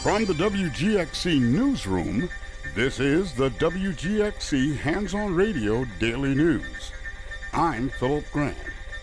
From the WGXC Newsroom, this is the WGXC Hands-On Radio Daily News. I'm Philip Grant.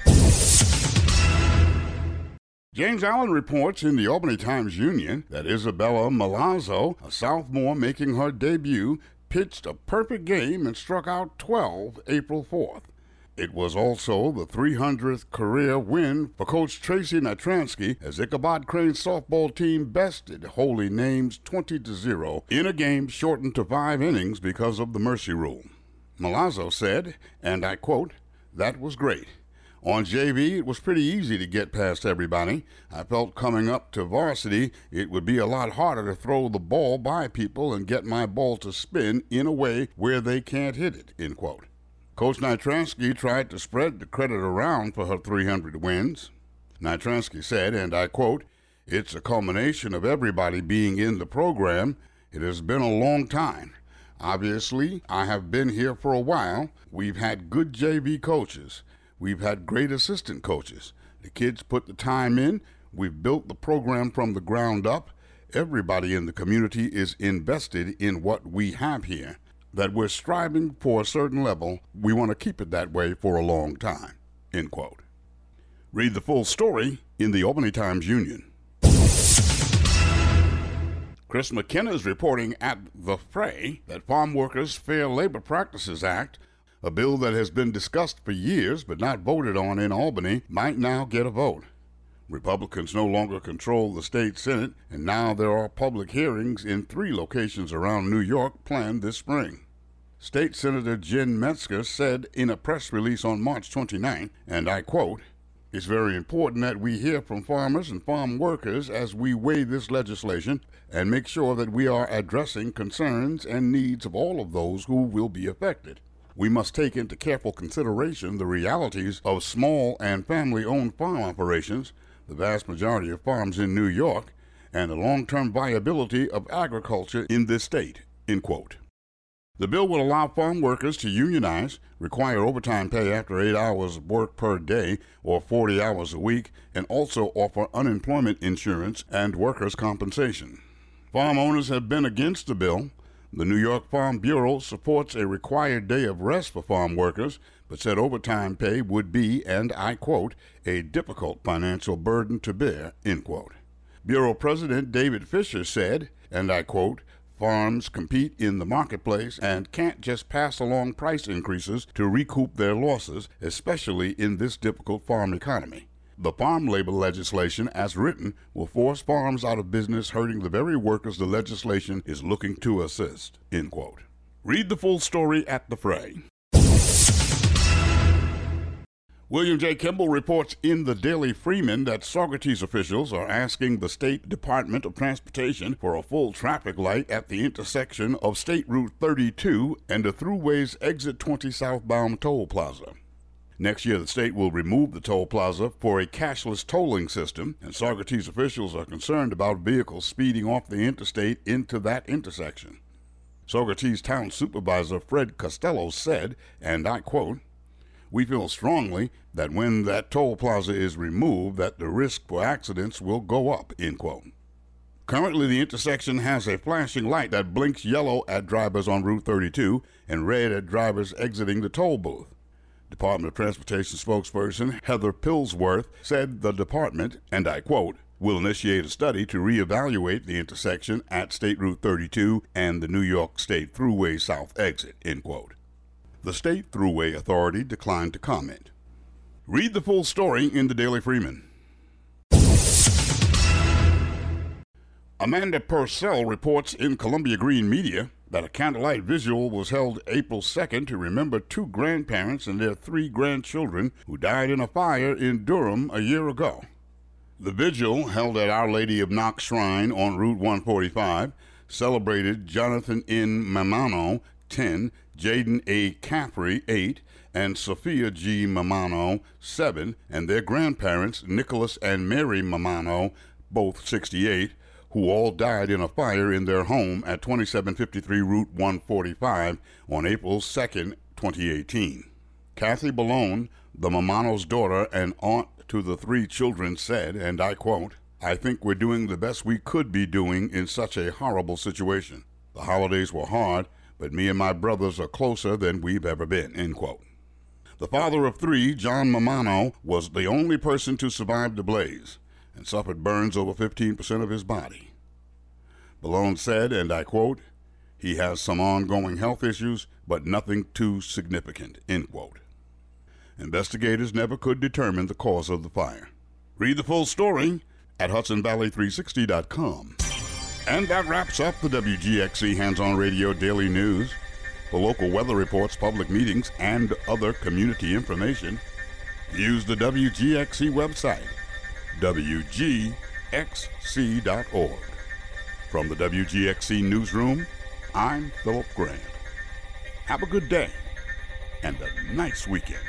James Allen reports in the Albany Times-Union that Isabella Milazzo, a sophomore making her debut, pitched a perfect game and struck out 12 April 4th. It was also the 300th career win for Coach Tracy Natransky as Ichabod Crane's softball team bested Holy Names 20-0 in a game shortened to 5 innings because of the mercy rule. Milazzo said, and I quote, "That was great. On JV, it was pretty easy to get past everybody. I felt coming up to varsity, it would be a lot harder to throw the ball by people and get my ball to spin in a way where they can't hit it," end quote. Coach Natransky tried to spread the credit around for her 300 wins. Natransky said, and I quote, "It's a culmination of everybody being in the program. It has been a long time. Obviously, I have been here for a while. We've had good JV coaches. We've had great assistant coaches. The kids put the time in. We've built the program from the ground up. Everybody in the community is invested in what we have here. That we're striving for a certain level. We want to keep it that way for a long time," end quote. Read the full story in the Albany Times-Union. Chris McKenna is reporting at The Fray that Farm Workers' Fair Labor Practices Act, a bill that has been discussed for years but not voted on in Albany, might now get a vote. Republicans no longer control the state Senate, and now there are public hearings in 3 locations around New York planned this spring. State Senator Jen Metzger said in a press release on March 29, and I quote, "It's very important that we hear from farmers and farm workers as we weigh this legislation and make sure that we are addressing concerns and needs of all of those who will be affected. We must take into careful consideration the realities of small and family-owned farm operations, the vast majority of farms in New York, and the long-term viability of agriculture in this state," end quote. The bill will allow farm workers to unionize, require overtime pay after 8 hours of work per day or 40 hours a week, and also offer unemployment insurance and workers' compensation. Farm owners have been against the bill. The New York Farm Bureau supports a required day of rest for farm workers, but said overtime pay would be, and I quote, "a difficult financial burden to bear," end quote. Bureau President David Fisher said, and I quote, "Farms compete in the marketplace and can't just pass along price increases to recoup their losses, especially in this difficult farm economy. The farm labor legislation, as written, will force farms out of business, hurting the very workers the legislation is looking to assist," end quote. Read the full story at The Fray. William J. Kimball reports in the Daily Freeman that Saugerties officials are asking the State Department of Transportation for a full traffic light at the intersection of State Route 32 and the Thruway's Exit 20 southbound toll plaza. Next year, the state will remove the toll plaza for a cashless tolling system, and Saugerties officials are concerned about vehicles speeding off the interstate into that intersection. Saugerties Town Supervisor Fred Costello said, and I quote, "We feel strongly that when that toll plaza is removed, that the risk for accidents will go up," end quote. Currently, the intersection has a flashing light that blinks yellow at drivers on Route 32 and red at drivers exiting the toll booth. Department of Transportation spokesperson Heather Pillsworth said the department, and I quote, "will initiate a study to reevaluate the intersection at State Route 32 and the New York State Thruway South exit," end quote. The State Thruway Authority declined to comment. Read the full story in the Daily Freeman. Amanda Purcell reports in Columbia Green Media that a candlelight vigil was held April 2nd to remember 2 grandparents and their 3 grandchildren who died in a fire in Durham a year ago. The vigil, held at Our Lady of Knox Shrine on Route 145, celebrated Jonathan N. Mamano, 10, Jaden A. Caffrey, 8, and Sophia G. Mamano, 7, and their grandparents, Nicholas and Mary Mamano, both 68, who all died in a fire in their home at 2753 Route 145 on April 2, 2018. Kathy Ballone, the Mamano's daughter and aunt to the 3 children, said, and I quote, I think we're doing the best we could be doing in such a horrible situation. The holidays were hard, but me and my brothers are closer than we've ever been," end quote. The father of 3, John Mamano, was the only person to survive the blaze and suffered burns over 15% of his body. Malone said, and I quote, "He has some ongoing health issues, but nothing too significant," end quote. Investigators never could determine the cause of the fire. Read the full story at HudsonValley360.com. And that wraps up the WGXC Hands-On Radio Daily News. For local weather reports, public meetings, and other community information, use the WGXC website, WGXC.org. From the WGXC Newsroom, I'm Philip Grant. Have a good day and a nice weekend.